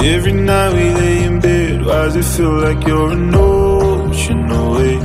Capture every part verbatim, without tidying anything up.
Every night we lay in bed, why does it feel like you're an ocean away?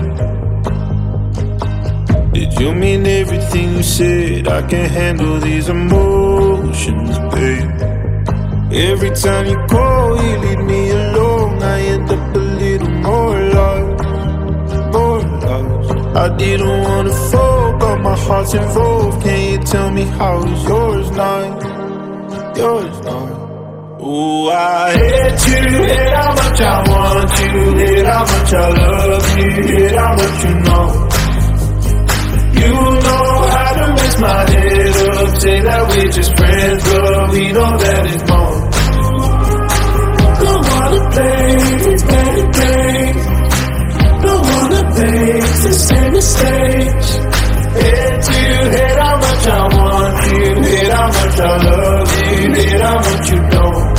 Did you mean everything you said? I can't handle these emotions, babe. Every time you call, you leave me alone. I end up a little more lost, more lost. I didn't wanna fall, but my heart's involved. Can you tell me how is yours not? Yours not. Ooh, I hate you, hate how much I want you, hate how much I love you, hate how much you know. You know how to mess my head up, say that we're just friends, but we know that it's more. Don't wanna play these petty games, don't wanna make the same mistakes. Hate you, hate how much I want you, hate how much I love you, hate how much you don't.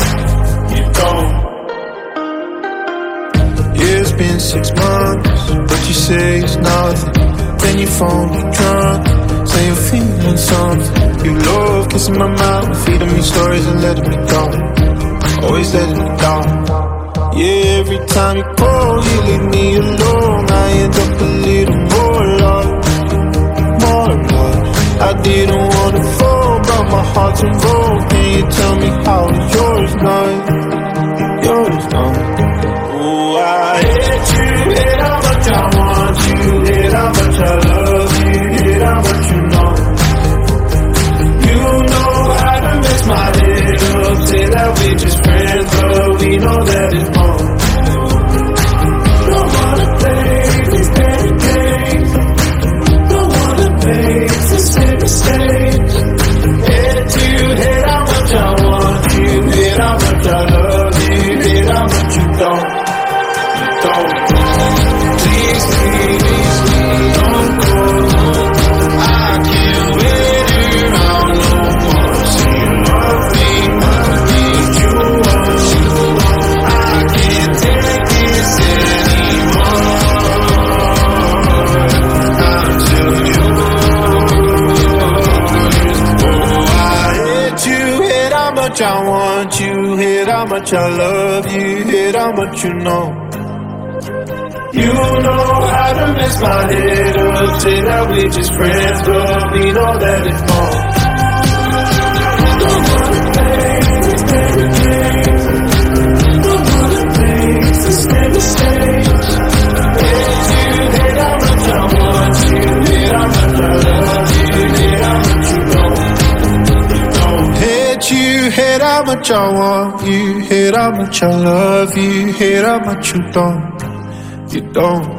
Yeah, it's been six months, but you say it's nothing. Then you phone me drunk, say you're feeling something. You love kissing my mouth, feeding me stories and letting me go. Always letting me down. Yeah, every time you call, you leave me alone. I end up a little more lost, more lost. I didn't wanna fall, but my heart's involved. Can you tell me how is yours not? Yours not. Ooh, I hate you, hate how much I want you, hate how much I love you, hate how much you know. You know how to mess my head up, say that we're just friends, but we know that it's more. Don't wanna play these petty games, don't wanna make the same mistakes. Hate you, hate how much I want you, hate how much I love you, hate how much you don't, you don't. Please, please, don't go. I can't wait around no more. See you love me, I need you want. I can't take this anymore. I'm still yours. Oh, I hate you, hate how much I want you, hate how much I love you, hate how much you know. You know how to mess my head up, say that we're just friends, but we know that it's more. Don't wanna play these petty games, don't wanna make the same mistakes. Hate you, hate how much I want you, hate how much I love you, hate how much you don't, you don't. Hate you, hate how much I want you, hate how much I love you, hate how much you don't. You don't.